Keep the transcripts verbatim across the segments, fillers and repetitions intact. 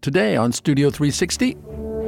today on Studio three sixty.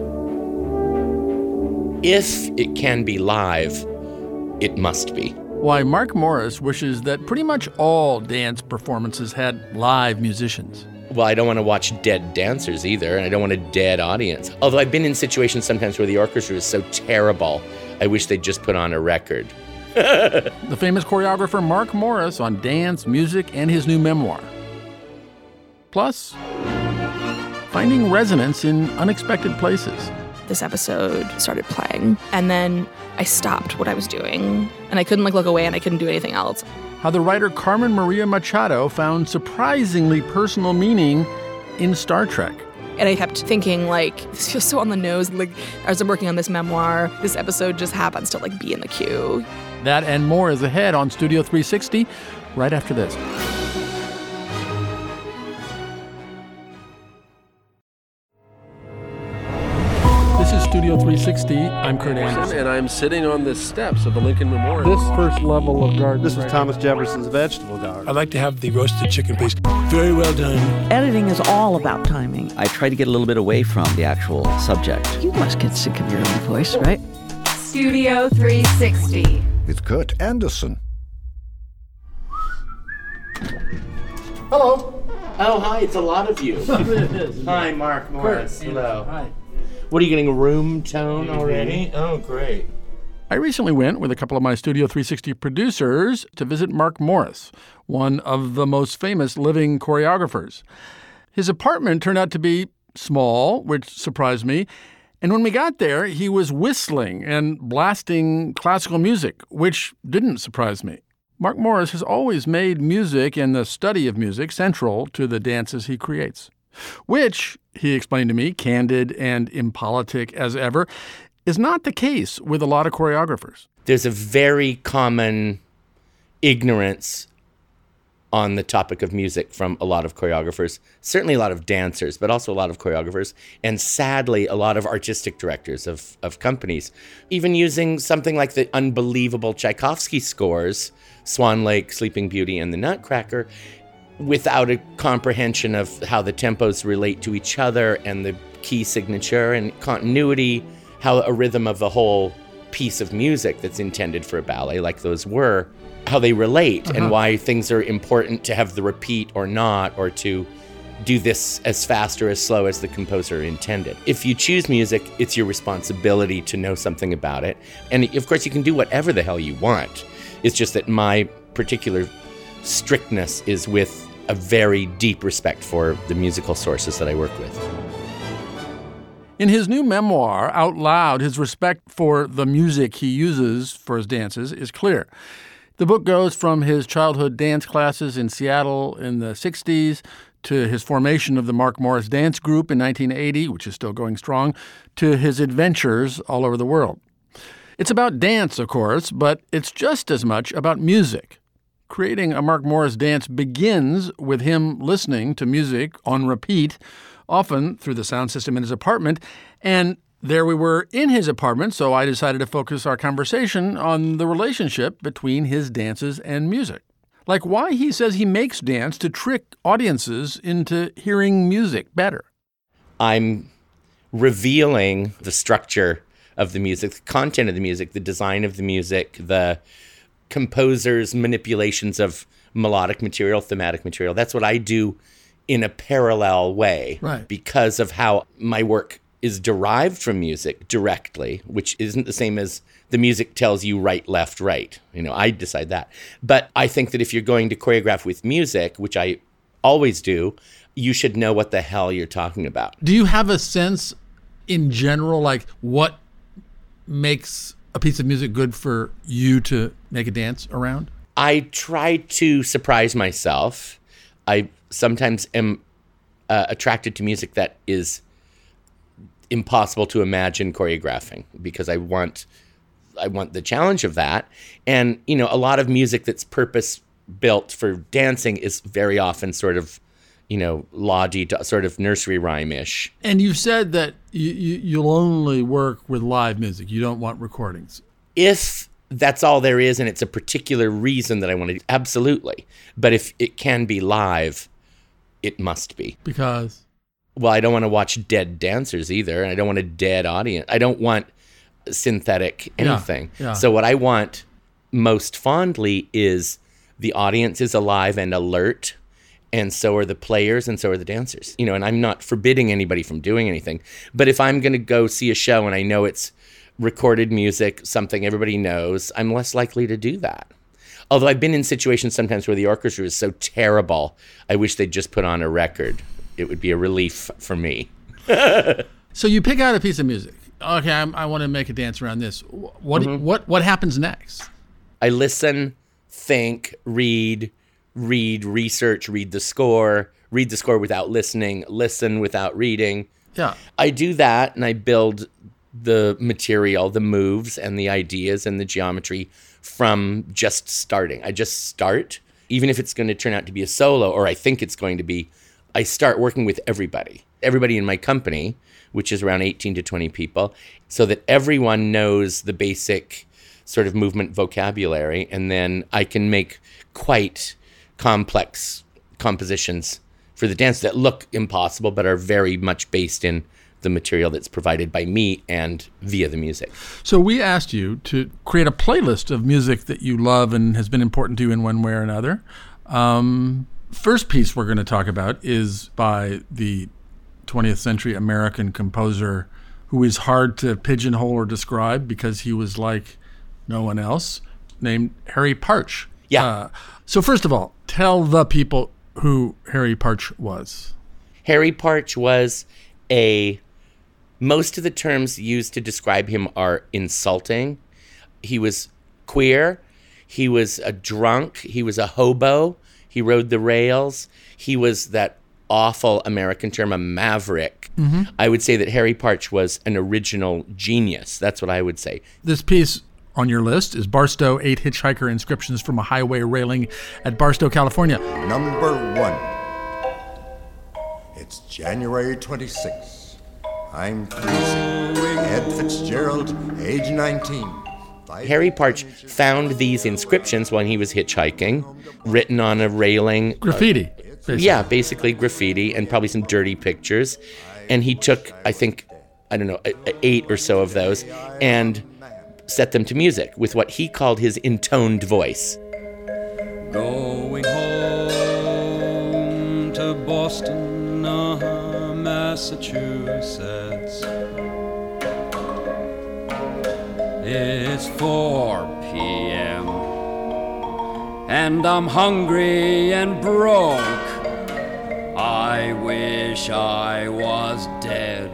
If it can be live, it must be. Why Mark Morris wishes that pretty much all dance performances had live musicians. Well, I don't want to watch dead dancers either, and I don't want a dead audience. Although I've been in situations sometimes where the orchestra is so terrible, I wish they'd just put on a record. The famous choreographer Mark Morris on dance, music, and his new memoir. Plus, finding resonance in unexpected places. This episode started playing, and then I stopped what I was doing, and I couldn't like look away, and I couldn't do anything else. How the writer Carmen Maria Machado found surprisingly personal meaning in Star Trek. And I kept thinking, like, this feels so on the nose. Like, as I'm working on this memoir, this episode just happens to like be in the queue. That and more is ahead on Studio three sixty right after this. This is Studio three sixty. I'm Kurt Anderson. And I'm sitting on the steps of the Lincoln Memorial. This first level of garden. This was Thomas Jefferson's vegetable garden. I'd like to have the roasted chicken, please. Very well done. Editing is all about timing. I try to get a little bit away from the actual subject. You must get sick of your own voice, right? Studio three sixty. With Kurt Anderson. Hello. Oh, hi, it's a lot of you. It is. Hi, Mark Morris. Kurt. Hello. Hi. What, are you getting a room tone already? Oh, great. I recently went with a couple of my Studio three sixty producers to visit Mark Morris, one of the most famous living choreographers. His apartment turned out to be small, which surprised me. And when we got there, he was whistling and blasting classical music, which didn't surprise me. Mark Morris has always made music and the study of music central to the dances he creates, which, he explained to me, candid and impolitic as ever, is not the case with a lot of choreographers. There's a very common ignorance on the topic of music from a lot of choreographers, certainly a lot of dancers, but also a lot of choreographers, and sadly, a lot of artistic directors of, of companies, even using something like the unbelievable Tchaikovsky scores, Swan Lake, Sleeping Beauty, and the Nutcracker, without a comprehension of how the tempos relate to each other and the key signature and continuity, how a rhythm of the whole piece of music that's intended for a ballet, like those were, how they relate, uh-huh. and why things are important to have the repeat or not, or to do this as fast or as slow as the composer intended. If you choose music, it's your responsibility to know something about it. And of course, you can do whatever the hell you want. It's just that my particular strictness is with a very deep respect for the musical sources that I work with. In his new memoir, Out Loud, his respect for the music he uses for his dances is clear. The book goes from his childhood dance classes in Seattle in the sixties to his formation of the Mark Morris Dance Group in nineteen eighty, which is still going strong, to his adventures all over the world. It's about dance, of course, but it's just as much about music. Creating a Mark Morris dance begins with him listening to music on repeat, often through the sound system in his apartment, and there we were in his apartment, so I decided to focus our conversation on the relationship between his dances and music. Like why he says he makes dance to trick audiences into hearing music better. I'm revealing the structure of the music, the content of the music, the design of the music, the composer's manipulations of melodic material, thematic material. That's what I do in a parallel way, right, because of how my work is derived from music directly, which isn't the same as the music tells you right, left, right. You know, I decide that. But I think that if you're going to choreograph with music, which I always do, you should know what the hell you're talking about. Do you have a sense in general, like what makes a piece of music good for you to make a dance around? I try to surprise myself. I sometimes am uh, attracted to music that is impossible to imagine choreographing because I want I want the challenge of that. And, you know, a lot of music that's purpose built for dancing is very often sort of, you know, la-di-da, sort of nursery rhyme-ish. And you've said that you, you, you'll only work with live music. You don't want recordings. If that's all there is and it's a particular reason that I want to do, absolutely. But if it can be live, it must be. Because? Well, I don't want to watch dead dancers either, and I don't want a dead audience. I don't want synthetic anything. Yeah, yeah. So what I want most fondly is the audience is alive and alert, and so are the players, and so are the dancers. You know, and I'm not forbidding anybody from doing anything. But if I'm going to go see a show and I know it's recorded music, something everybody knows, I'm less likely to do that. Although I've been in situations sometimes where the orchestra is so terrible, I wish they'd just put on a record. It would be a relief for me. So you pick out a piece of music. Okay, I'm, I want to make a dance around this. What Mm-hmm. what what happens next? I listen, think, read, read, research, read the score, read the score without listening, listen without reading. Yeah. I do that, and I build the material, the moves, and the ideas and the geometry from just starting. I just start, even if it's going to turn out to be a solo, or I think it's going to be, I start working with everybody, everybody in my company, which is around eighteen to twenty people, so that everyone knows the basic sort of movement vocabulary, and then I can make quite complex compositions for the dance that look impossible, but are very much based in the material that's provided by me and via the music. So we asked you to create a playlist of music that you love and has been important to you in one way or another. Um, first piece we're going to talk about is by the twentieth century American composer who is hard to pigeonhole or describe because he was like no one else, named Harry Partch. Yeah. Uh, so first of all, tell the people who Harry Partch was. Harry Partch was a... Most of the terms used to describe him are insulting. He was queer. He was a drunk. He was a hobo. He rode the rails. He was that awful American term, a maverick. Mm-hmm. I would say that Harry Partch was an original genius. That's what I would say. This piece on your list is Barstow, Eight Hitchhiker Inscriptions from a Highway Railing at Barstow, California. Number one. It's January twenty-sixth. I'm freezing. Ed Fitzgerald, age nineteen. Harry Partch found these inscriptions when he was hitchhiking, written on a railing. Graffiti. Basically. Yeah, basically graffiti and probably some dirty pictures. And he took, I think, I don't know, eight or so of those and set them to music with what he called his intoned voice. Going home to Boston, uh-huh, Massachusetts. It's four p.m. and I'm hungry and broke. I wish I was dead.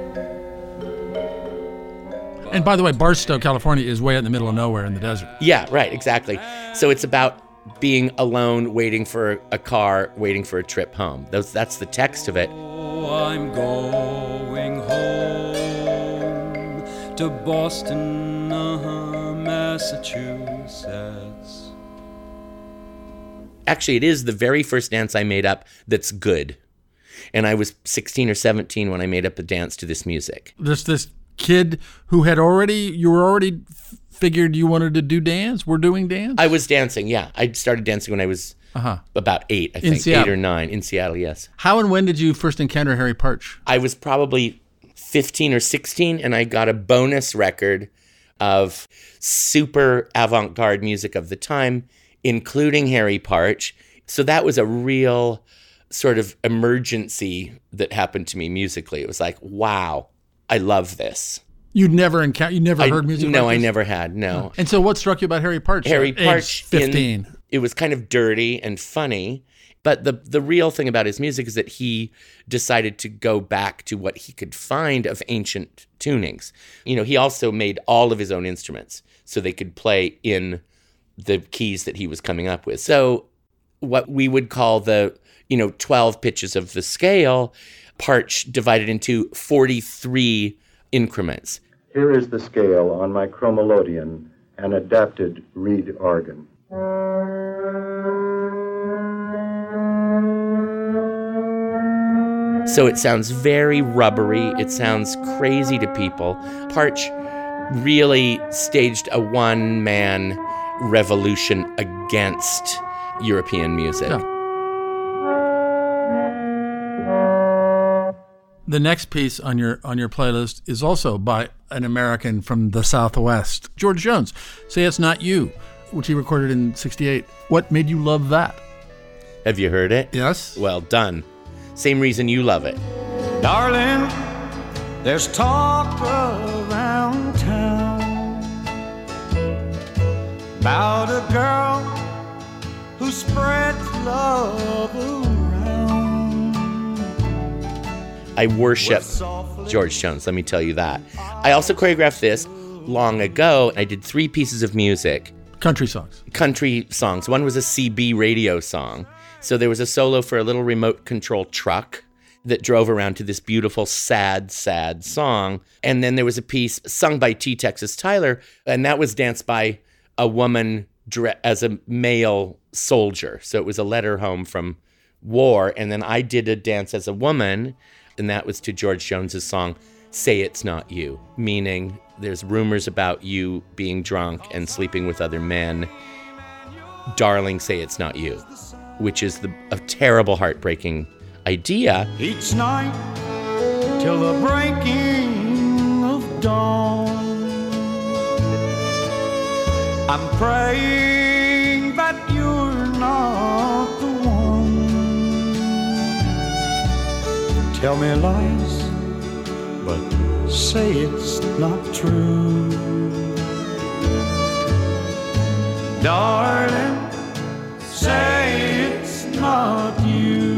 And by the way, Barstow, California is way out in the middle of nowhere in the desert. Yeah, right, exactly. So it's about being alone, waiting for a car, waiting for a trip home. Those, that's the text of it. Oh, I'm going home to Boston, uh-huh, Massachusetts. Actually, it is the very first dance I made up that's good. And I was sixteen or seventeen when I made up a dance to this music. This this kid who had already, you were already f- figured you wanted to do dance? We're doing dance? I was dancing, yeah. I started dancing when I was uh-huh. about eight, I in think. Seattle. Eight or nine, in Seattle, yes. How and when did you first encounter Harry Partch? I was probably fifteen or sixteen, and I got a bonus record of super avant-garde music of the time, including Harry Partch. So that was a real sort of emergency that happened to me musically. It was like, wow, I love this. You'd never encountered, you never I, heard music No, like I this? never had, no. And so what struck you about Harry Partch? Harry at Partch, age fifteen. In, it was kind of dirty and funny, but the the real thing about his music is that he decided to go back to what he could find of ancient tunings. You know, he also made all of his own instruments so they could play in the keys that he was coming up with. So what we would call the, you know, twelve pitches of the scale, Partch divided into forty-three increments. Here is the scale on my chromolodian, an adapted reed organ. So it sounds very rubbery. It sounds crazy to people. Partch really staged a one-man revolution against European music. Yeah. The next piece on your on your playlist is also by an American from the Southwest, George Jones. Say It's Not You, which he recorded in sixty-eight. What made you love that? Have you heard it? Yes. Well done. Same reason you love it. Darling, there's talk around town about a girl who spreads love around. I worship George Jones, let me tell you that. I also choreographed this long ago. I did three pieces of music. Country songs. Country songs. One was a C B radio song. So there was a solo for a little remote control truck that drove around to this beautiful, sad, sad song. And then there was a piece sung by T. Texas Tyler, and that was danced by a woman dre- as a male soldier. So it was a letter home from war. And then I did a dance as a woman, and that was to George Jones's song, Say It's Not You, meaning there's rumors about you being drunk and sleeping with other men. Darling, say it's not you, which is the, a terrible, heartbreaking idea. Each night till the breaking of dawn, I'm praying that you're not the one. Tell me lies, but say it's not true. Darling, say it's not you.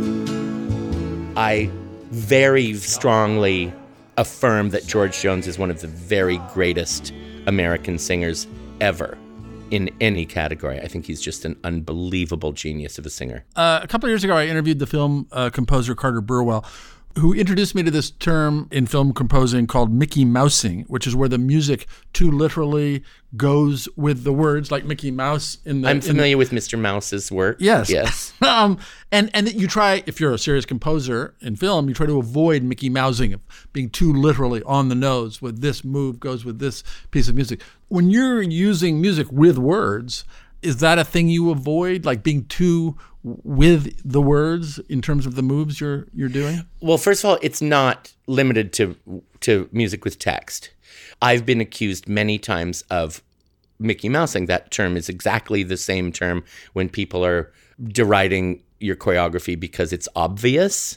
I very strongly affirm that George Jones is one of the very greatest American singers ever in any category. I think he's just an unbelievable genius of a singer. Uh, a couple of years ago, I interviewed the film uh, composer Carter Burwell, who introduced me to this term in film composing called Mickey Mousing, which is where the music too literally goes with the words, like Mickey Mouse in the... I'm familiar the, with Mister Mouse's work. Yes. Yes. um, and, and you try, if you're a serious composer in film, you try to avoid Mickey Mousing, of being too literally on the nose with this move goes with this piece of music. When you're using music with words, is that a thing you avoid, like being too with the words in terms of the moves you're you're doing? Well, first of all, it's not limited to to music with text. I've been accused many times of Mickey Mousing. That term is exactly the same term when people are deriding your choreography because it's obvious.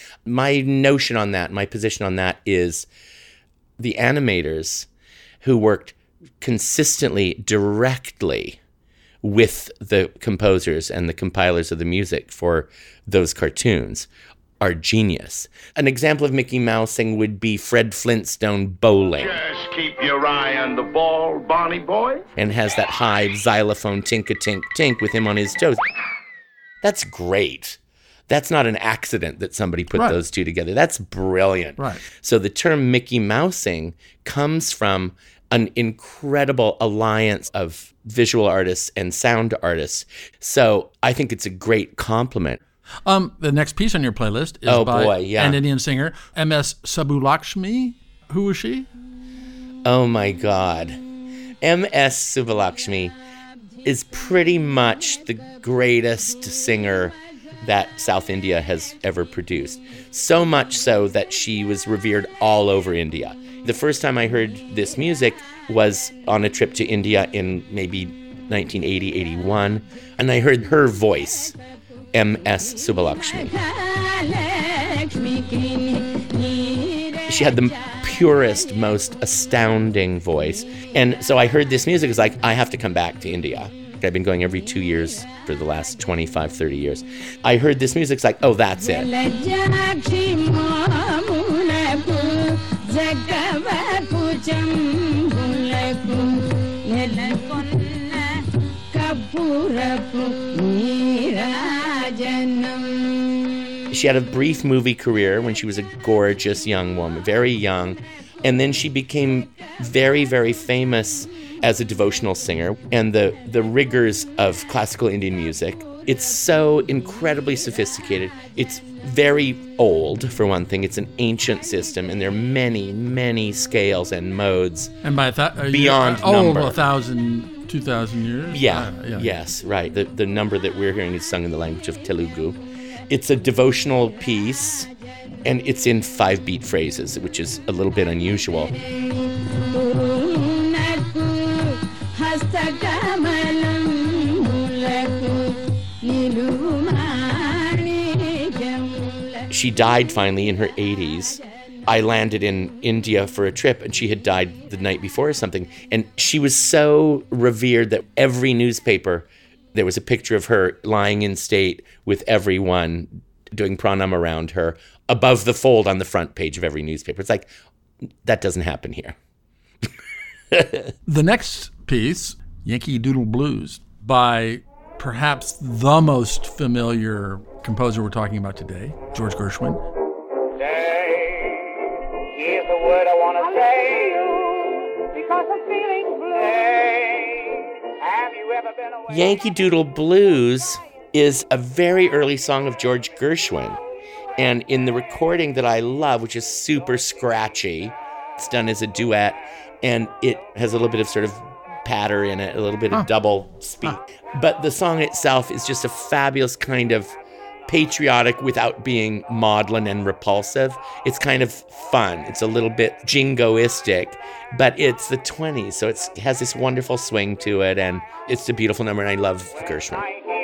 My notion on that, my position on that is the animators who worked consistently, directly with the composers and the compilers of the music for those cartoons are genius. An example of Mickey Mousing would be Fred Flintstone bowling. Just keep your eye on the ball, Bonnie boy. And has that high xylophone tink-a-tink-tink with him on his toes. That's great. That's not an accident that somebody put right. those two together. That's brilliant. Right. So the term Mickey Mousing comes from an incredible alliance of visual artists and sound artists. So I think it's a great compliment. Um, the next piece on your playlist is oh, by boy, yeah. an Indian singer, M S Subbulakshmi. Who was she? Oh, my God. M S Subbulakshmi is pretty much the greatest singer that South India has ever produced. So much so that she was revered all over India. The first time I heard this music was on a trip to India in maybe nineteen eighty, eighty-one, and I heard her voice, M S Subbulakshmi. She had the purest, most astounding voice. And so I heard this music, it's like, I have to come back to India. I've been going every two years for the last twenty-five, thirty years. I heard this music, it's like, oh, that's it. She had a brief movie career when she was a gorgeous young woman, very young. And then she became very, very famous as a devotional singer. And the, the rigors of classical Indian music, it's so incredibly sophisticated. It's very old, for one thing. It's an ancient system, and there are many, many scales and modes. And by th- beyond uh, number. Oh, a thousand, two thousand years? Yeah, uh, yeah. yes, right. The, the number that we're hearing is sung in the language of Telugu. It's a devotional piece And it's in five-beat phrases, which is a little bit unusual. She died finally in her eighties. I landed in India for a trip, and she had died the night before or something. And she was so revered that every newspaper, there was a picture of her lying in state with everyone doing pranam around her above the fold on the front page of every newspaper. It's like, that doesn't happen here. The next piece, Yankee Doodle Blues, by perhaps the most familiar composer we're talking about today, George Gershwin. Here's the word I want to say, because I'm feeling blue. Have you ever been away? Yankee Doodle Blues is a very early song of George Gershwin. And in the recording that I love, which is super scratchy, it's done as a duet, and it has a little bit of sort of patter in it, a little bit huh. of double speak. Huh. But the song itself is just a fabulous kind of patriotic without being maudlin and repulsive. It's kind of fun. It's a little bit jingoistic, but it's the twenties, so it's, it has this wonderful swing to it, and it's a beautiful number, and I love Gershwin.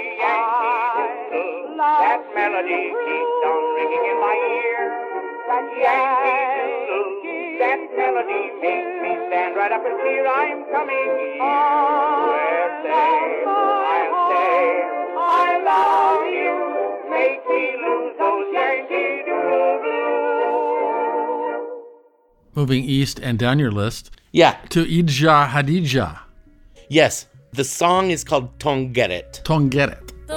That melody keeps on ringing in my ear. That Yankee Doodle, that melody makes me stand right up and cheer. I'm coming here. U S A, I'll say, I love you. Make me lose those Yankee Doodle blues. Moving east and down your list. Yeah. To Ija Hadija. Yes. The song is called Tongeret. Tongeret.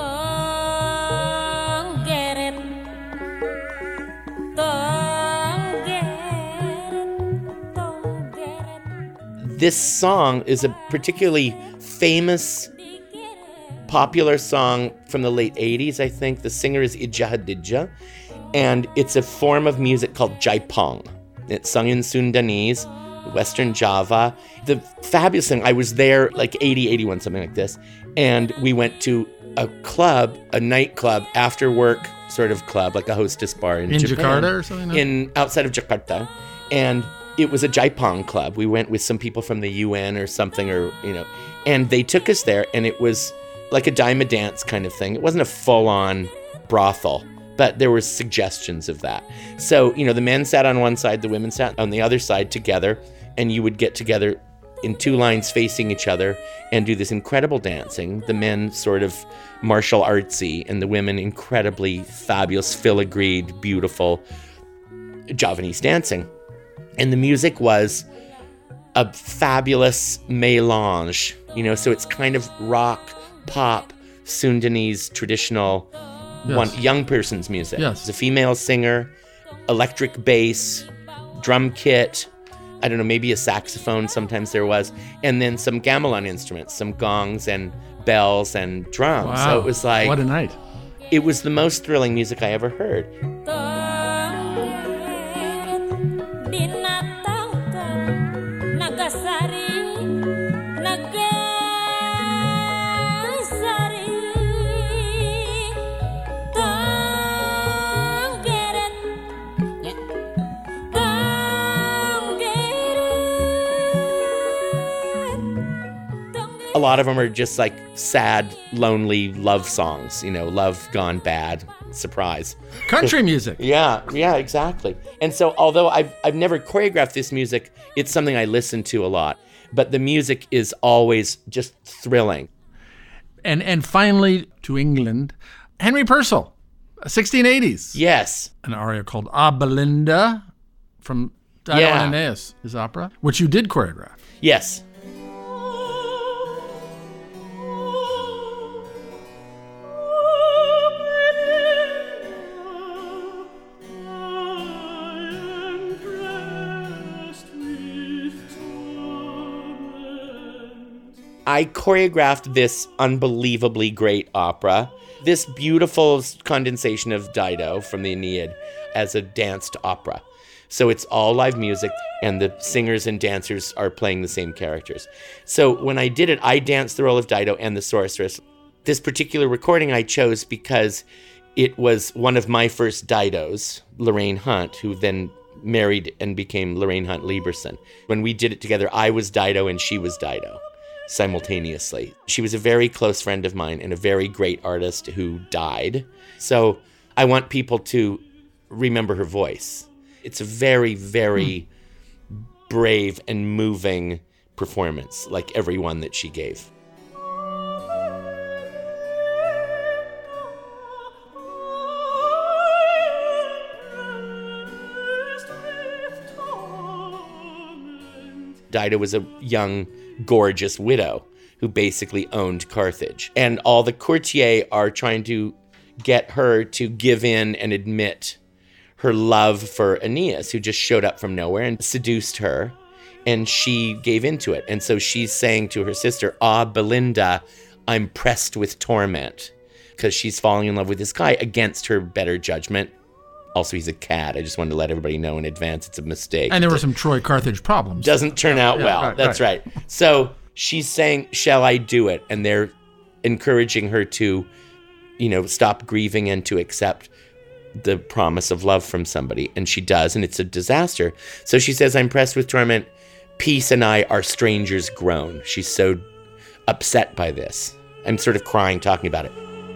This song is a particularly famous, popular song from the late eighties, I think. The singer is Ija Hadija, and it's a form of music called Jaipong. It's sung in Sundanese, Western Java. The fabulous thing, I was there like eighty, eighty-one, something like this, and we went to a club, a nightclub, after work sort of club, like a hostess bar in, in Japan. Jakarta or something? No? In outside of Jakarta, and it was a Jaipong club. We went with some people from the U N or something, or, you know, and they took us there, and it was like a dime a dance kind of thing. It wasn't a full-on brothel, but there were suggestions of that. So, you know, the men sat on one side, the women sat on the other side together, and you would get together in two lines facing each other and do this incredible dancing. The men sort of martial artsy, and the women incredibly fabulous, filigreed, beautiful Javanese dancing. And the music was a fabulous mélange, you know, so it's kind of rock, pop, Sundanese traditional yes. one, young person's music. Yes. It's a female singer, electric bass, drum kit, I don't know, maybe a saxophone sometimes there was, and then some gamelan instruments, some gongs and bells and drums. Wow. So it was like... What a night. It was the most thrilling music I ever heard. A lot of them are just like sad, lonely love songs, you know, love gone bad, surprise. Country music. yeah, yeah, exactly. And so although I've, I've never choreographed this music, it's something I listen to a lot. But the music is always just thrilling. And and finally, to England, Henry Purcell, sixteen eighties. Yes. An aria called A Belinda from Dido Yeah. and Aeneas, his opera, which you did choreograph. Yes. I choreographed this unbelievably great opera, this beautiful condensation of Dido from the Aeneid as a danced opera. So it's all live music, and the singers and dancers are playing the same characters. So when I did it, I danced the role of Dido and the sorceress. This particular recording I chose because it was one of my first Didos, Lorraine Hunt, who then married and became Lorraine Hunt Lieberson. When we did it together, I was Dido and she was Dido simultaneously. She was a very close friend of mine and a very great artist who died. So I want people to remember her voice. It's a very, very hmm. brave and moving performance, like every one that she gave. Dido was a young, gorgeous widow who basically owned Carthage. And all the courtiers are trying to get her to give in and admit her love for Aeneas, who just showed up from nowhere and seduced her. And she gave into it. And so she's saying to her sister, "Ah, Belinda, I'm pressed with torment," because she's falling in love with this guy against her better judgment. Also, he's a cat. I just wanted to let everybody know in advance it's a mistake. And there were some Troy-Carthage problems. Doesn't turn out yeah, well. Right, That's right. right. So she's saying, "Shall I do it?" And they're encouraging her to, you know, stop grieving and to accept the promise of love from somebody. And she does, and it's a disaster. So she says, "I'm pressed with torment. Peace and I are strangers grown." She's so upset by this. I'm sort of crying talking about it.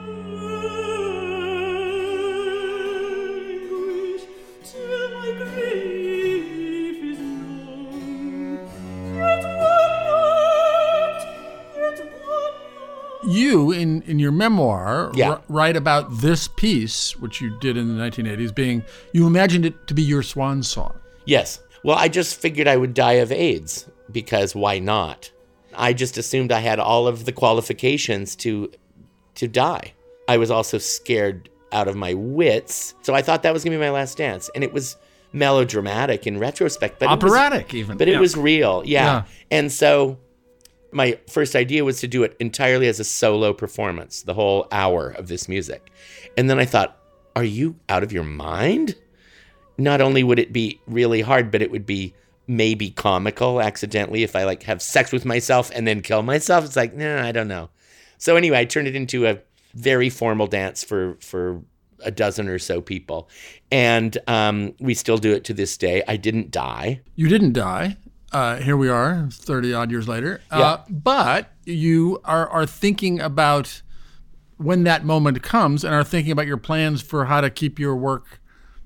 You, in, in your memoir, yeah. r- write about this piece, which you did in the nineteen eighties, being, you imagined it to be your swan song. Yes. Well, I just figured I would die of AIDS, because why not? I just assumed I had all of the qualifications to to die. I was also scared out of my wits, so I thought that was going to be my last dance. And it was melodramatic in retrospect. But Operatic, it was, even. But yeah. it was real, yeah. yeah. And so my first idea was to do it entirely as a solo performance, the whole hour of this music. And then I thought, are you out of your mind? Not only would it be really hard, but it would be maybe comical accidentally if I like have sex with myself and then kill myself. It's like, nah, I don't know. So anyway, I turned it into a very formal dance for, for a dozen or so people. And um, we still do it to this day. I didn't die. You didn't die. Uh, here we are, thirty odd years later. Yeah. Uh, but you are, are thinking about when that moment comes and are thinking about your plans for how to keep your work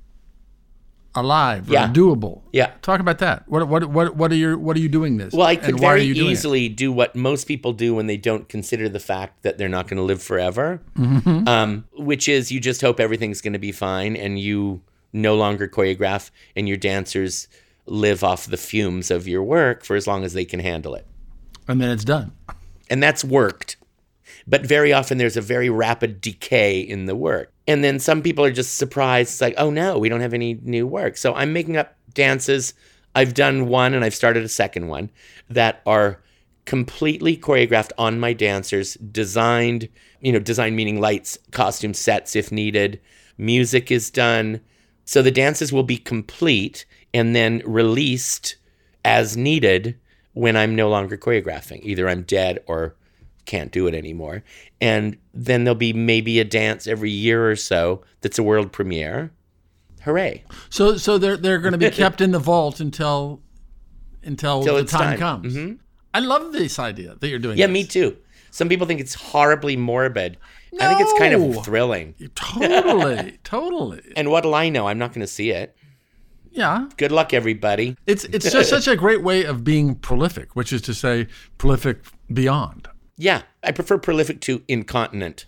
alive or yeah. doable. Yeah. Talk about that. What what what what are your what are you doing this? Well, I could and why very are you doing easily it? do what most people do when they don't consider the fact that they're not going to live forever, mm-hmm. um, which is you just hope everything's going to be fine and you no longer choreograph and your dancers live off the fumes of your work for as long as they can handle it. And then it's done. And that's worked. But very often there's a very rapid decay in the work. And then some people are just surprised. It's like, oh no, we don't have any new work. So I'm making up dances. I've done one and I've started a second one that are completely choreographed on my dancers, designed, you know, design meaning lights, costume sets if needed. Music is done. So the dances will be complete and then released as needed when I'm no longer choreographing. Either I'm dead or can't do it anymore. And then there'll be maybe a dance every year or so that's a world premiere. Hooray. So so they're they're going to be kept in the vault until until, until the time, time comes. Mm-hmm. I love this idea that you're doing Yeah, this. me too. Some people think it's horribly morbid. No. I think it's kind of thrilling. Totally, totally. And what'll I know? I'm not going to see it. Yeah. Good luck, everybody. It's it's just such a great way of being prolific, which is to say prolific beyond. Yeah, I prefer prolific to incontinent.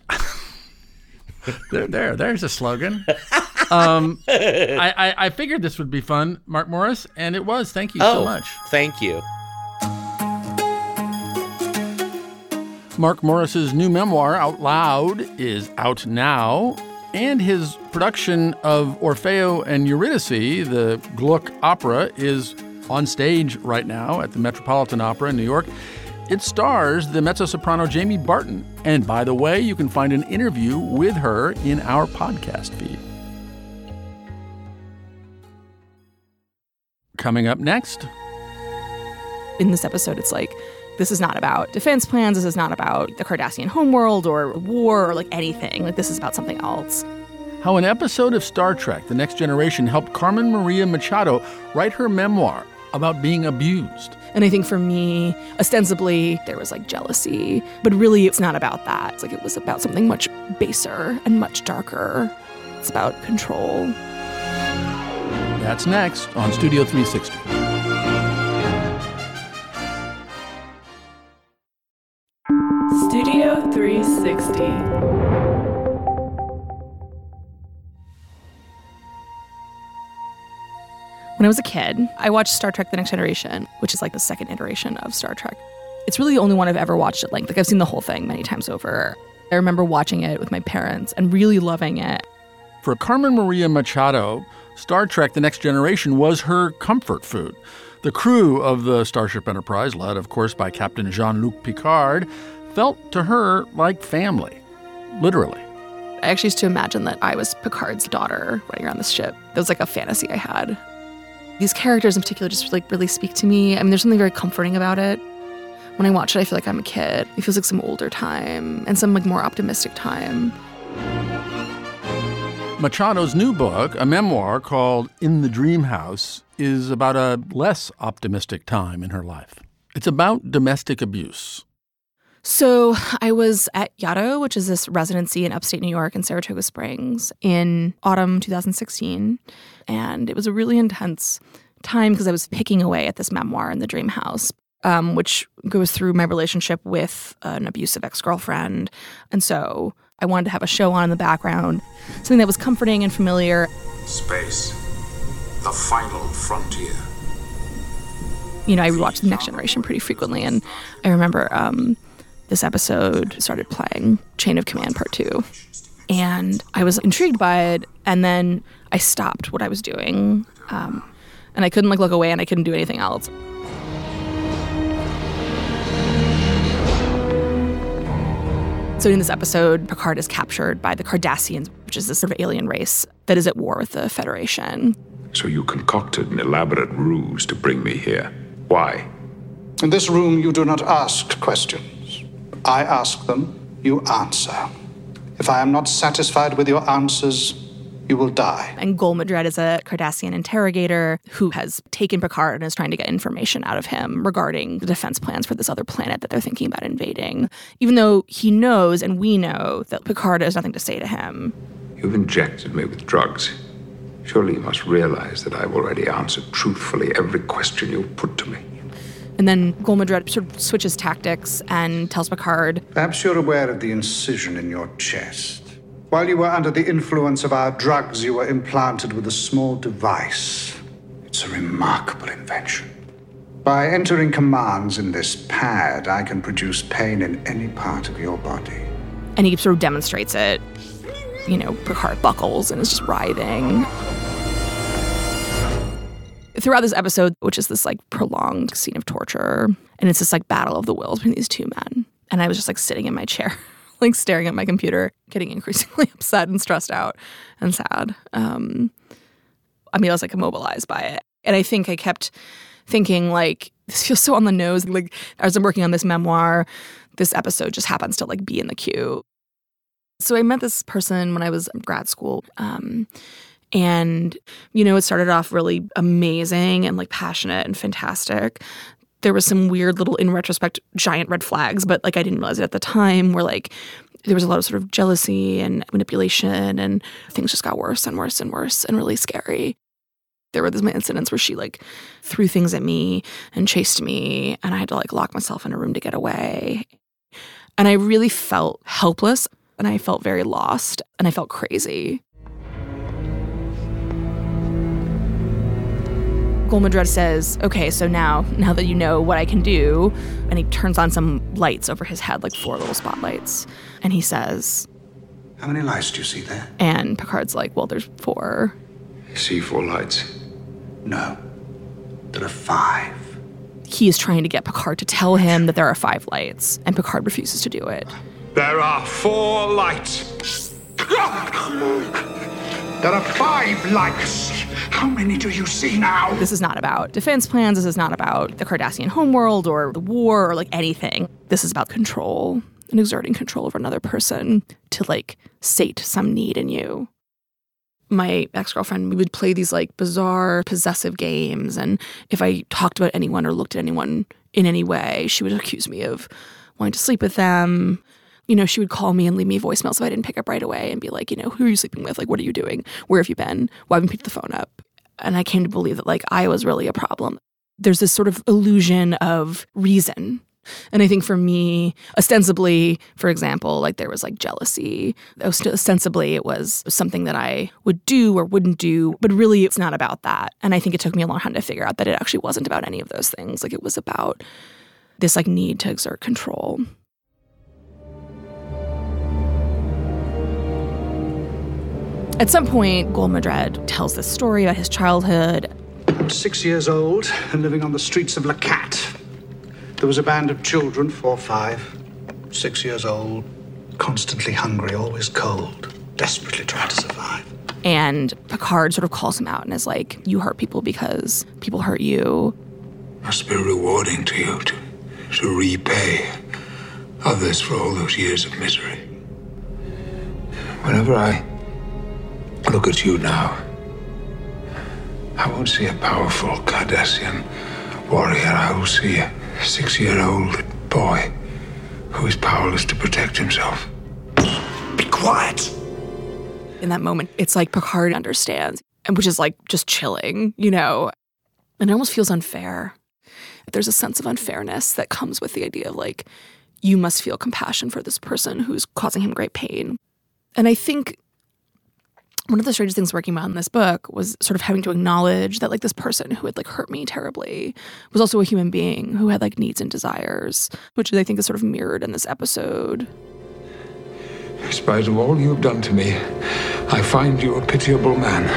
there, there, there's a slogan. um, I, I, I figured this would be fun, Mark Morris, and it was. Thank you oh, so much. Thank you. Mark Morris's new memoir, Out Loud, is out now. And his production of Orfeo and Eurydice, the Gluck opera, is on stage right now at the Metropolitan Opera in New York. It stars the mezzo-soprano Jamie Barton. And by the way, you can find an interview with her in our podcast feed. Coming up next. In this episode, it's like, this is not about defense plans. This is not about the Cardassian homeworld or war or like anything. Like, this is about something else. how an episode of Star Trek: The Next Generation helped Carmen Maria Machado write her memoir about being abused. And I think for me, ostensibly, there was like jealousy, but really it's not about that. It's like it was about something much baser and much darker. It's about control. That's next on Studio three sixty. Studio three sixty. When I was a kid, I watched Star Trek: The Next Generation, which is like the second iteration of Star Trek. It's really the only one I've ever watched at length. Like I've seen the whole thing many times over. I remember watching it with my parents and really loving it. For Carmen Maria Machado, Star Trek: The Next Generation was her comfort food. The crew of the Starship Enterprise, led, of course, by Captain Jean-Luc Picard, felt to her like family, literally. I actually used to imagine that I was Picard's daughter running around this ship. That was like a fantasy I had. These characters in particular just like really speak to me. I mean, there's something very comforting about it. When I watch it, I feel like I'm a kid. It feels like some older time and some like more optimistic time. Machado's new book, a memoir called In the Dream House, is about a less optimistic time in her life. It's about domestic abuse. So I was at Yaddo, which is this residency in upstate New York in Saratoga Springs, in autumn two thousand sixteen. And it was a really intense time because I was picking away at this memoir in the Dream House, um, which goes through my relationship with an abusive ex-girlfriend. And so I wanted to have a show on in the background, something that was comforting and familiar. Space, the final frontier. You know, I rewatched The Next Generation pretty frequently, and I remember um, this episode started playing, Chain of Command Part two. And I was intrigued by it, and then I stopped what I was doing. Um, and I couldn't like look away, and I couldn't do anything else. So in this episode, Picard is captured by the Cardassians, which is this sort of alien race that is at war with the Federation. So you concocted an elaborate ruse to bring me here. Why? In this room, you do not ask questions. I ask them, you answer. If I am not satisfied with your answers, you will die. And Gul Madred is a Cardassian interrogator who has taken Picard and is trying to get information out of him regarding the defense plans for this other planet that they're thinking about invading, even though he knows and we know that Picard has nothing to say to him. You've injected me with drugs. Surely you must realize that I've already answered truthfully every question you've put to me. And then Gul Madred sort of switches tactics and tells Picard, perhaps you're aware of the incision in your chest. While you were under the influence of our drugs, you were implanted with a small device. It's a remarkable invention. By entering commands in this pad, I can produce pain in any part of your body. And he sort of demonstrates it. You know, Picard buckles and is just writhing. Throughout this episode, which is this like prolonged scene of torture, and it's this like battle of the wills between these two men. And I was just like sitting in my chair, like staring at my computer, getting increasingly upset and stressed out and sad. Um, I mean, I was like immobilized by it. And I think I kept thinking like, this feels so on the nose. Like as I'm working on this memoir, this episode just happens to like be in the queue. So I met this person when I was in grad school. Um, and, you know, it started off really amazing and like passionate and fantastic. There was some weird little, in retrospect, giant red flags, but like I didn't realize it at the time, where like there was a lot of sort of jealousy and manipulation, and things just got worse and worse and worse and really scary. There were these incidents where she like threw things at me and chased me, and I had to like lock myself in a room to get away. And I really felt helpless, and I felt very lost, and I felt crazy. Gul Madred says, okay, so now, now that you know what I can do, and he turns on some lights over his head, like four little spotlights, and he says, how many lights do you see there? And Picard's like, well, there's four. I see four lights. No, there are five. He is trying to get Picard to tell him that there are five lights, and Picard refuses to do it. There are four lights. There are five lights. How many do you see now? This is not about defense plans. This is not about the Cardassian homeworld or the war or like anything. This is about control and exerting control over another person to like sate some need in you. my ex-girlfriend, we would play these like bizarre possessive games. And if I talked about anyone or looked at anyone in any way, she would accuse me of wanting to sleep with them. You know, she would call me and leave me voicemails if I didn't pick up right away and be like, you know, who are you sleeping with? Like, what are you doing? Where have you been? Why haven't you picked the phone up? And I came to believe that like I was really a problem. There's this sort of illusion of reason. And I think for me, ostensibly, for example, like there was like jealousy. Ostensibly, it was something that I would do or wouldn't do, but really it's not about that. And I think it took me a long time to figure out that it actually wasn't about any of those things. Like it was about this like need to exert control. At some point, Gul Madred tells this story about his childhood. Six years old and living on the streets of Lacat. There was a band of children, four, five, six years old, constantly hungry, always cold, desperately trying to survive. And Picard sort of calls him out and is like, you hurt people because people hurt you. Must be rewarding to you to, to repay others for all those years of misery. Whenever I look at you now, I won't see a powerful Cardassian warrior. I will see a six-year-old boy who is powerless to protect himself. Be quiet! In that moment, it's like Picard understands, and which is like just chilling, you know? And it almost feels unfair. There's a sense of unfairness that comes with the idea of like, you must feel compassion for this person who's causing him great pain. And I think one of the strangest things working on this book was sort of having to acknowledge that like this person who had like hurt me terribly was also a human being who had like needs and desires, which I think is sort of mirrored in this episode. In spite of all you've done to me, I find you a pitiable man.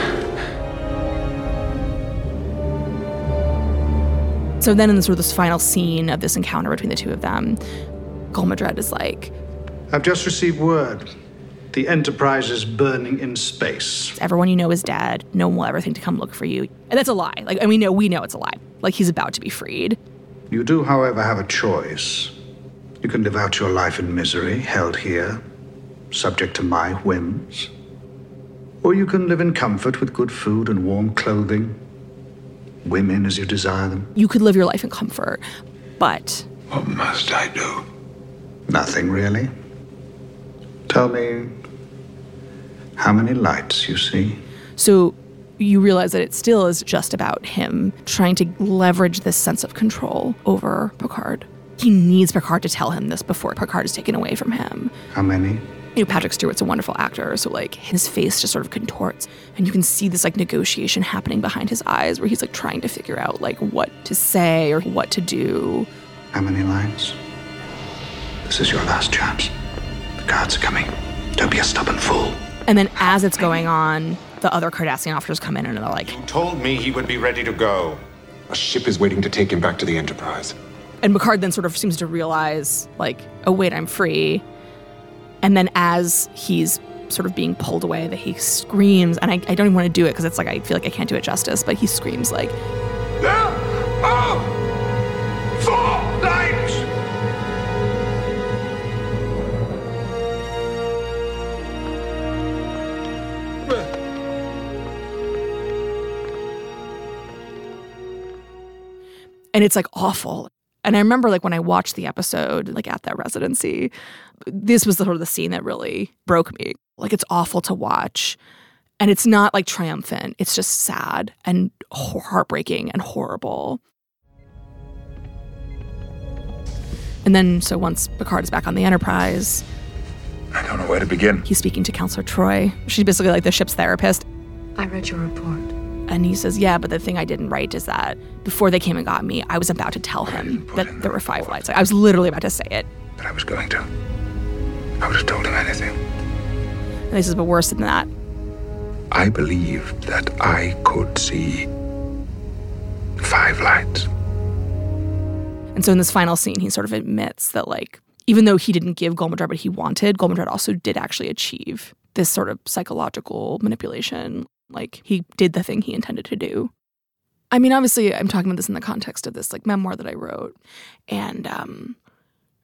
So then in the sort of this final scene of this encounter between the two of them, Gul Madred is like, I've just received word. The Enterprise is burning in space. Everyone you know is dead. No one will ever think to come look for you. And that's a lie. Like, and we know, we know it's a lie. Like, he's about to be freed. You do, however, have a choice. You can live out your life in misery, held here, subject to my whims. Or you can live in comfort with good food and warm clothing, women as you desire them. You could live your life in comfort, but... What must I do? Nothing, really. Tell me how many lights you see. So you realize that it still is just about him trying to leverage this sense of control over Picard. He needs Picard to tell him this before Picard is taken away from him. How many? You know, Patrick Stewart's a wonderful actor, so like his face just sort of contorts and you can see this like negotiation happening behind his eyes where he's like trying to figure out like what to say or what to do. How many lines? This is your last chance. The guards are coming. Don't be a stubborn fool. And then as it's going on, the other Cardassian officers come in and they're like, You told me he would be ready to go. A ship is waiting to take him back to the Enterprise. And Picard then sort of seems to realize, like, oh, wait, I'm free. And then as he's sort of being pulled away, that he screams, and I, I don't even want to do it because it's like, I feel like I can't do it justice, but he screams like, There are four lights! and it's like awful. And I remember like when I watched the episode, like at that residency, this was the sort of the scene that really broke me. Like it's awful to watch. And it's not like triumphant. It's just sad and heartbreaking and horrible. And then, so once Picard is back on the Enterprise, I don't know where to begin. He's speaking to Counselor Troi. She's basically like the ship's therapist. I read your report. And he says, yeah, but the thing I didn't write is that before they came and got me, I was about to tell him that there were five lights. Like, I was literally about to say it. But I was going to. I would have told him anything. And he says, but worse than that. I believed that I could see five lights. And so in this final scene, he sort of admits that, like, even though he didn't give Gul Madred what he wanted, Gul Madred also did actually achieve this sort of psychological manipulation. Like, he did the thing he intended to do. I mean, obviously, I'm talking about this in the context of this, like, memoir that I wrote. And um,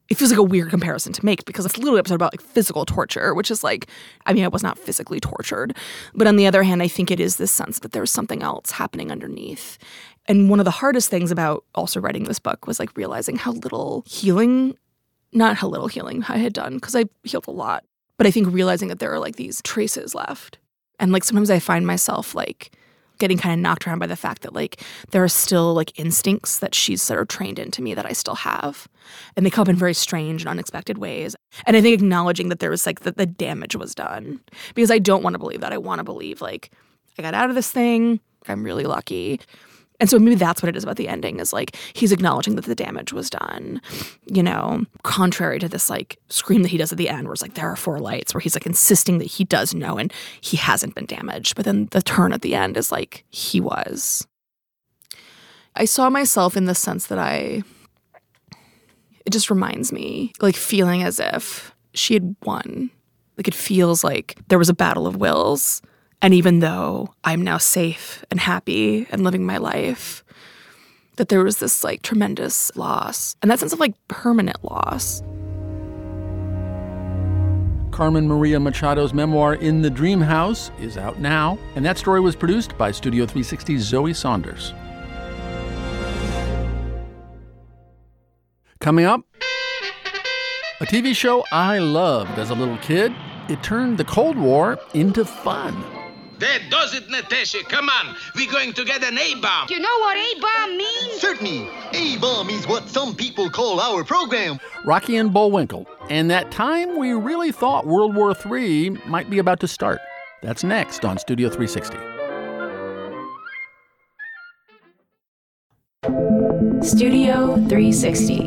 it feels like a weird comparison to make because it's literally an episode about like physical torture, which is like, I mean, I was not physically tortured. But on the other hand, I think it is this sense that there's something else happening underneath. And one of the hardest things about also writing this book was like realizing how little healing, not how little healing I had done, because I healed a lot. But I think realizing that there are like these traces left. And like sometimes I find myself like getting kind of knocked around by the fact that like there are still like instincts that she's sort of trained into me that I still have. And they come up in very strange and unexpected ways. And I think acknowledging that there was like that the damage was done. Because I don't want to believe that. I want to believe like I got out of this thing. I'm really lucky. And so maybe that's what it is about the ending is like he's acknowledging that the damage was done, you know, contrary to this like scream that he does at the end where it's like there are four lights where he's like insisting that he does know and he hasn't been damaged. But then the turn at the end is like he was. I saw myself in the sense that I, it just reminds me like feeling as if she had won. Like it feels like there was a battle of wills. And even though I'm now safe and happy and living my life, that there was this like tremendous loss. And that sense of like permanent loss. Carmen Maria Machado's memoir, In the Dream House, is out now. And that story was produced by Studio three sixty's Zoe Saunders. Coming up, a T V show I loved as a little kid. It turned the Cold War into fun. That does it, Natasha. Come on. We're going to get an A-bomb. You know what A-bomb means? Certainly. A-bomb is what some people call our program. Rocky and Bullwinkle. And that time we really thought World War Three might be about to start. That's next on Studio three sixty. Studio three sixty.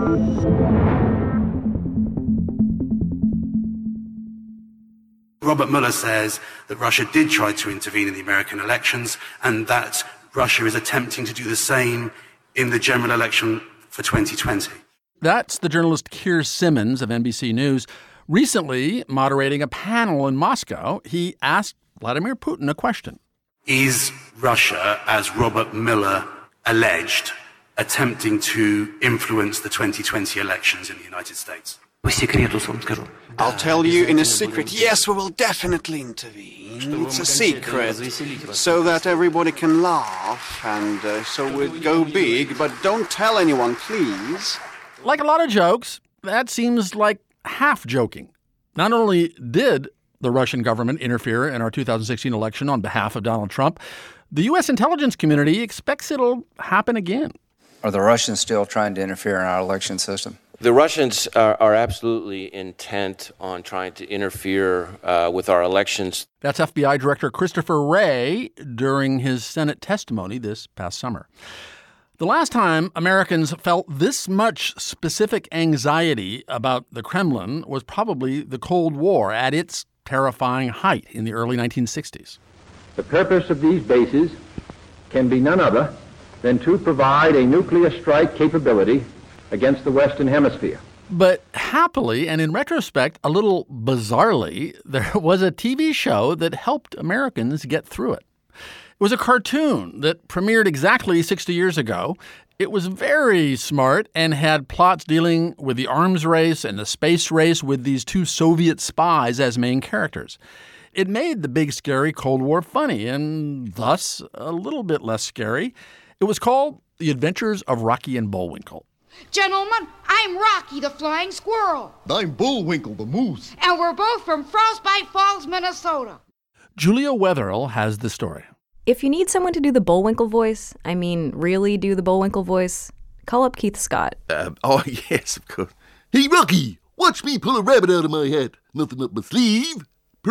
Robert Mueller says that Russia did try to intervene in the American elections and that Russia is attempting to do the same in the general election for twenty twenty. That's the journalist Keir Simmons of N B C News. Recently, moderating a panel in Moscow, he asked Vladimir Putin a question. Is Russia, as Robert Mueller alleged, attempting to influence the twenty twenty elections in the United States? I'll tell you in a secret. Yes, we will definitely intervene. It's a secret, so that everybody can laugh, and uh, so we'll go big. But don't tell anyone, please. Like a lot of jokes, that seems like half joking. Not only did the Russian government interfere in our two thousand sixteen election on behalf of Donald Trump, the U S intelligence community expects it'll happen again. Are the Russians still trying to interfere in our election system? The Russians are, are absolutely intent on trying to interfere uh, with our elections. That's F B I Director Christopher Wray during his Senate testimony this past summer. The last time Americans felt this much specific anxiety about the Kremlin was probably the Cold War at its terrifying height in the early nineteen sixties. The purpose of these bases can be none other than to provide a nuclear strike capability against the Western Hemisphere. But happily, and in retrospect, a little bizarrely, there was a T V show that helped Americans get through it. It was a cartoon that premiered exactly sixty years ago. It was very smart and had plots dealing with the arms race and the space race with these two Soviet spies as main characters. It made the big, scary Cold War funny and thus a little bit less scary. It was called The Adventures of Rocky and Bullwinkle. Gentlemen, I'm Rocky the Flying Squirrel. I'm Bullwinkle the Moose. And we're both from Frostbite Falls, Minnesota. Julia Wetherell has the story. If you need someone to do the Bullwinkle voice, I mean really do the Bullwinkle voice, call up Keith Scott. Uh, oh, yes, of course. Hey, Rocky, watch me pull a rabbit out of my hat. Nothing up my sleeve.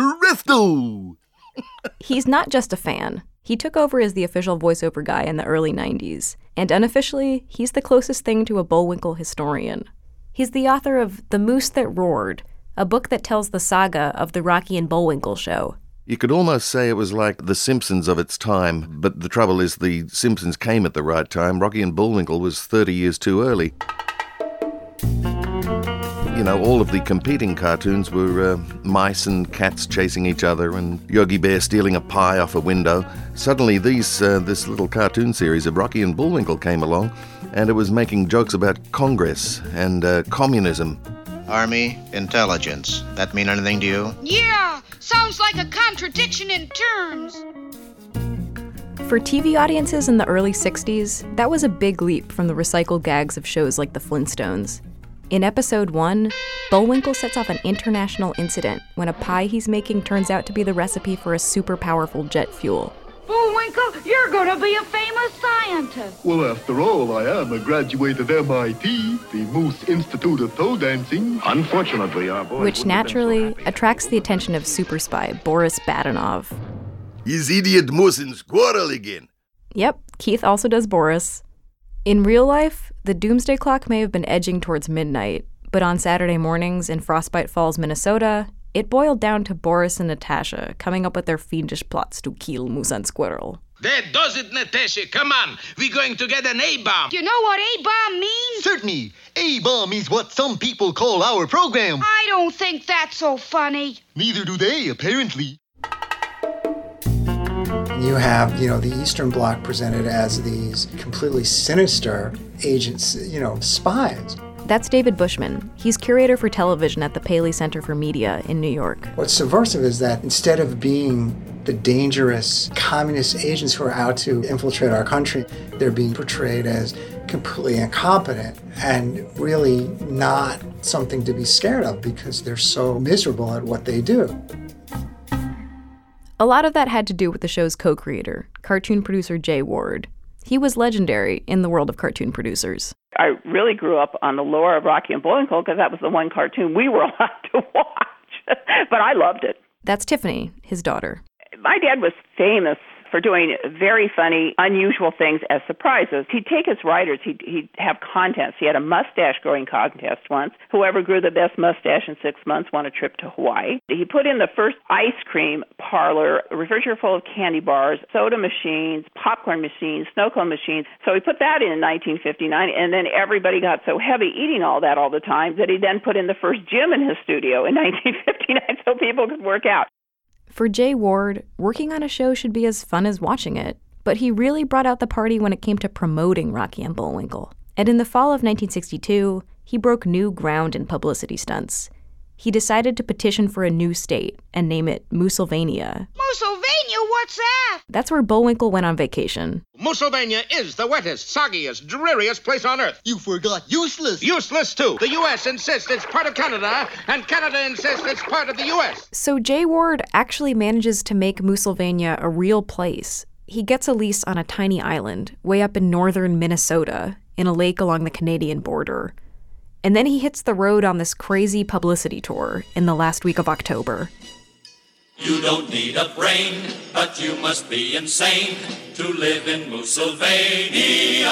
Presto! He's not just a fan. He took over as the official voiceover guy in the early nineties, and unofficially, he's the closest thing to a Bullwinkle historian. He's the author of The Moose That Roared, a book that tells the saga of the Rocky and Bullwinkle show. You could almost say it was like The Simpsons of its time, but the trouble is The Simpsons came at the right time. Rocky and Bullwinkle was thirty years too early. you know, all of the competing cartoons were uh, mice and cats chasing each other and Yogi Bear stealing a pie off a window. Suddenly these uh, this little cartoon series of Rocky and Bullwinkle came along, and it was making jokes about Congress and uh, communism. Army, intelligence. That mean anything to you? Yeah, sounds like a contradiction in terms. For T V audiences in the early sixties, that was a big leap from the recycled gags of shows like The Flintstones. In episode one, Bullwinkle sets off an international incident when a pie he's making turns out to be the recipe for a super powerful jet fuel. Bullwinkle, you're gonna be a famous scientist. Well, after all, I am a graduate of M I T, the Moose Institute of Toe Dancing. Unfortunately, our boy Which naturally attracts the attention of super spy Boris Badenov. Is idiot moose in squirrel again? Yep, Keith also does Boris. In real life, the doomsday clock may have been edging towards midnight, but on Saturday mornings in Frostbite Falls, Minnesota, it boiled down to Boris and Natasha coming up with their fiendish plots to kill Moose and Squirrel. That does it, Natasha. Come on. We're going to get an A-bomb. Do you know what A-bomb means? Certainly. A-bomb is what some people call our program. I don't think that's so funny. Neither do they, apparently. You have, you know, the Eastern Bloc presented as these completely sinister agents, you know, spies. That's David Bushman. He's curator for television at the Paley Center for Media in New York. What's subversive is that instead of being the dangerous communist agents who are out to infiltrate our country, they're being portrayed as completely incompetent and really not something to be scared of because they're so miserable at what they do. A lot of that had to do with the show's co-creator, cartoon producer Jay Ward. He was legendary in the world of cartoon producers. I really grew up on the lore of Rocky and Bullwinkle because that was the one cartoon we were allowed to watch. But I loved it. That's Tiffany, his daughter. My dad was famous for doing very funny, unusual things as surprises. He'd take his writers, he'd, he'd have contests. He had a mustache growing contest once. Whoever grew the best mustache in six months won a trip to Hawaii. He put in the first ice cream parlor, a refrigerator full of candy bars, soda machines, popcorn machines, snow cone machines. So he put that in in nineteen fifty-nine, and then everybody got so heavy eating all that all the time that he then put in the first gym in his studio in nineteen fifty-nine so people could work out. For Jay Ward, working on a show should be as fun as watching it, but he really brought out the party when it came to promoting Rocky and Bullwinkle. And in the fall of nineteen sixty-two, he broke new ground in publicity stunts. He decided to petition for a new state and name it Moosylvania. Moosylvania? What's that? That's where Bullwinkle went on vacation. Moosylvania is the wettest, soggiest, dreariest place on Earth. You forgot useless. Useless, too. The U S insists it's part of Canada, and Canada insists it's part of the U S. So Jay Ward actually manages to make Moosylvania a real place. He gets a lease on a tiny island way up in northern Minnesota, in a lake along the Canadian border. And then he hits the road on this crazy publicity tour in the last week of October. You don't need a brain, but you must be insane to live in Moosylvania.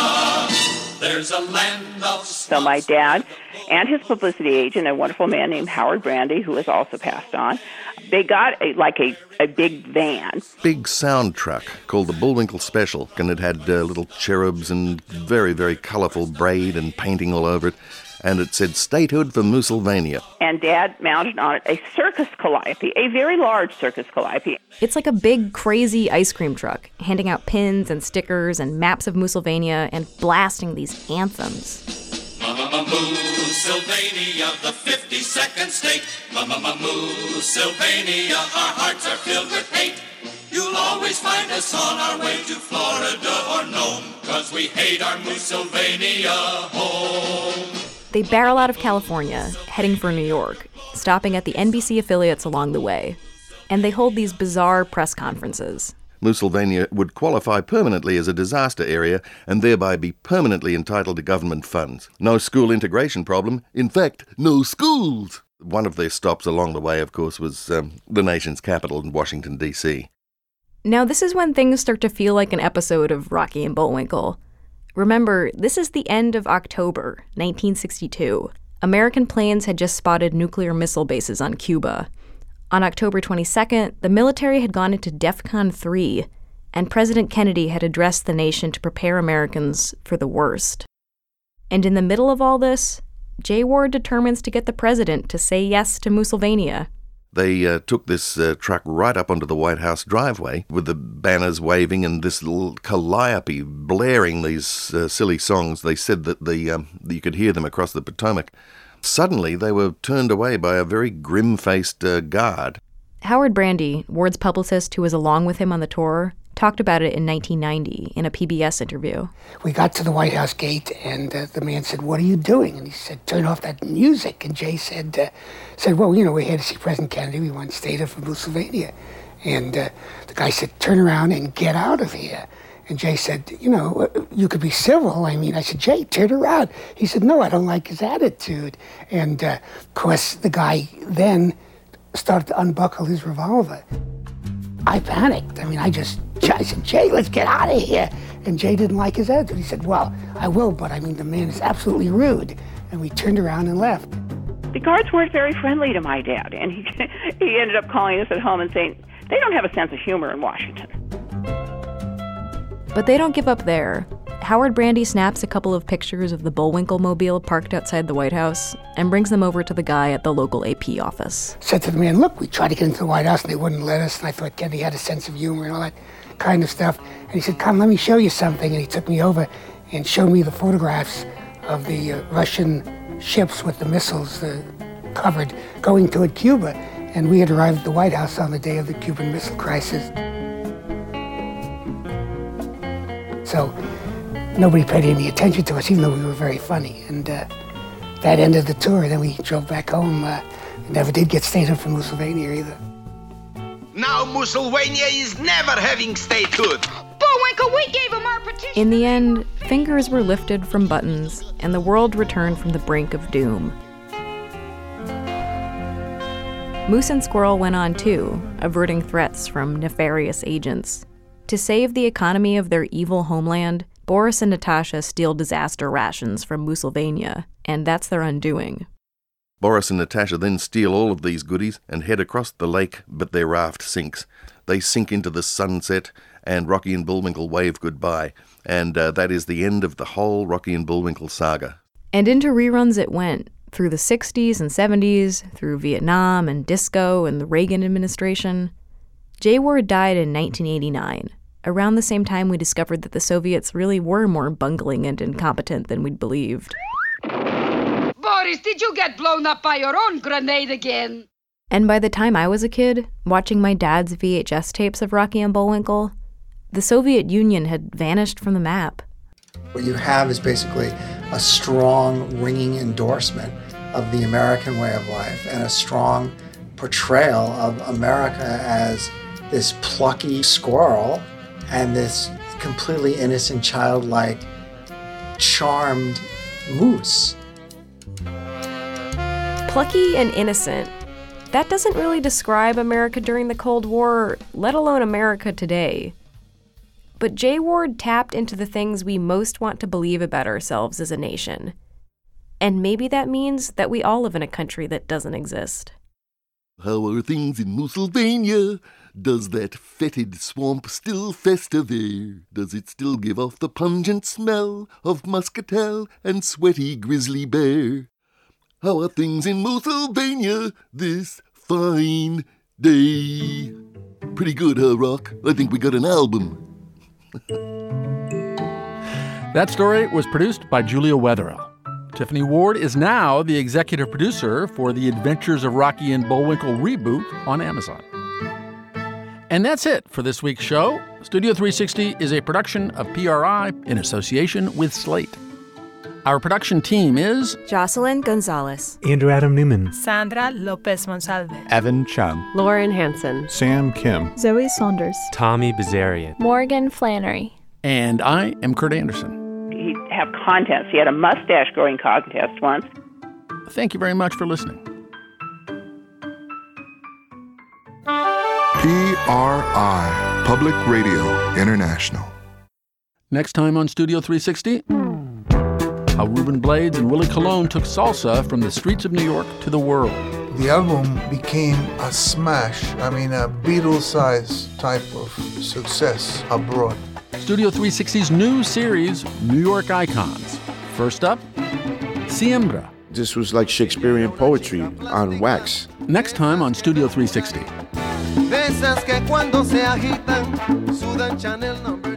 There's a land of... So my dad and his publicity agent, a wonderful man named Howard Brandy, who has also passed on, they got a, like a, a big van. Big sound truck called the Bullwinkle Special, and it had uh, little cherubs and very, very colourful braid and painting all over it. And it said statehood for Moosylvania. And Dad mounted on it a circus calliope, a very large circus calliope. It's like a big, crazy ice cream truck, handing out pins and stickers and maps of Moosylvania and blasting these anthems. Mama Moosylvania, the fifty-second state. Mama Moosylvania, our hearts are filled with hate. You'll always find us on our way to Florida or Nome, 'cause we hate our Moosylvania home. They barrel out of California, heading for New York, stopping at the N B C affiliates along the way. And they hold these bizarre press conferences. Moosylvania would qualify permanently as a disaster area and thereby be permanently entitled to government funds. No school integration problem. In fact, no schools. One of their stops along the way, of course, was um, the nation's capital in Washington, D C Now, this is when things start to feel like an episode of Rocky and Bullwinkle. Remember, this is the end of October, nineteen sixty-two. American planes had just spotted nuclear missile bases on Cuba. On October twenty-second, the military had gone into DEFCON three, and President Kennedy had addressed the nation to prepare Americans for the worst. And in the middle of all this, Jay Ward determines to get the president to say yes to Musylvania. They uh, took this uh, truck right up onto the White House driveway with the banners waving and this little calliope blaring these uh, silly songs. They said that the um, you could hear them across the Potomac. Suddenly, they were turned away by a very grim-faced uh, guard. Howard Brandy, Ward's publicist who was along with him on the tour, talked about it in nineteen ninety in a P B S interview. We got to the White House gate, and uh, the man said, "What are you doing?" And he said, "Turn off that music." And Jay said, uh, said, "Well, you know, we're here to see President Kennedy. We want State for Musylvania." And uh, the guy said, "Turn around and get out of here." And Jay said, "You know, you could be civil." I mean, I said, "Jay, turn around." He said, "No, I don't like his attitude." And uh, of course, the guy then started to unbuckle his revolver. I panicked. I mean, I just, I said, "Jay, let's get out of here." And Jay didn't like his attitude. He said, "Well, I will, but I mean, the man is absolutely rude." And we turned around and left. The guards weren't very friendly to my dad, and he he ended up calling us at home and saying, they don't have a sense of humor in Washington. But they don't give up there. Howard Brandy snaps a couple of pictures of the Bullwinkle mobile parked outside the White House and brings them over to the guy at the local A P office. Said to the man, "Look, we tried to get into the White House and they wouldn't let us." And I thought Kennedy had a sense of humor and all that kind of stuff. And he said, "Come, let me show you something." And he took me over and showed me the photographs of the uh, Russian ships with the missiles uh, covered going toward Cuba. And we had arrived at the White House on the day of the Cuban Missile Crisis. So nobody paid any attention to us, even though we were very funny. And uh, that ended the tour. Then we drove back home. Uh, never did get statehood from Musylvania either. Now Musylvania is never having statehood. Bullwinkle, we gave him our petition. In the end, fingers were lifted from buttons, and the world returned from the brink of doom. Moose and Squirrel went on too, averting threats from nefarious agents. To save the economy of their evil homeland, Boris and Natasha steal disaster rations from Musylvania, and that's their undoing. Boris and Natasha then steal all of these goodies and head across the lake, but their raft sinks. They sink into the sunset, and Rocky and Bullwinkle wave goodbye. And uh, that is the end of the whole Rocky and Bullwinkle saga. And into reruns it went, through the sixties and seventies, through Vietnam and disco and the Reagan administration. Jay Ward died in nineteen eighty-nine, around the same time we discovered that the Soviets really were more bungling and incompetent than we'd believed. Boris, did you get blown up by your own grenade again? And by the time I was a kid, watching my dad's V H S tapes of Rocky and Bullwinkle, the Soviet Union had vanished from the map. What you have is basically a strong, ringing endorsement of the American way of life and a strong portrayal of America as this plucky squirrel and this completely innocent, childlike, charmed moose. Plucky and innocent. That doesn't really describe America during the Cold War, let alone America today. But Jay Ward tapped into the things we most want to believe about ourselves as a nation. And maybe that means that we all live in a country that doesn't exist. How are things in Musylvania? Does that fetid swamp still fester there? Does it still give off the pungent smell of muscatel and sweaty grizzly bear? How are things in Musylvania this fine day? Pretty good, huh, Rock? I think we got an album. That story was produced by Julia Wetherill. Tiffany Ward is now the executive producer for the Adventures of Rocky and Bullwinkle reboot on Amazon. And that's it for this week's show. Studio three sixty is a production of P R I in association with Slate. Our production team is Jocelyn Gonzalez, Andrew Adam Newman, Sandra Lopez Monsalve, Evan Chung, Lauren Hansen, Sam Kim, Zoe Saunders, Tommy Bazarian, Morgan Flannery. And I am Kurt Anderson. He'd have contests. He had a mustache growing contest once. Thank you very much for listening. P R I, Public Radio International. Next time on Studio three sixty, how Ruben Blades and Willie Colon took salsa from the streets of New York to the world. The album became a smash. I mean, a Beatles-sized type of success abroad. Studio three sixty's new series, New York Icons. First up, Siembra This was like Shakespearean poetry on wax. Next time on Studio three sixty. De esas que cuando se agitan sudan Chanel number